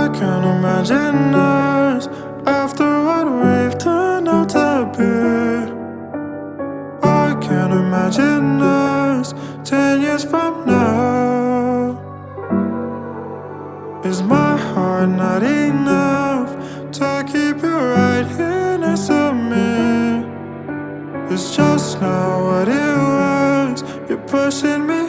can't imagine us after what we've turned out to be. I can't imagine us 10 years from now. Is my heart not enough to keep you right here next to me? It's just not what it was. You're pushing me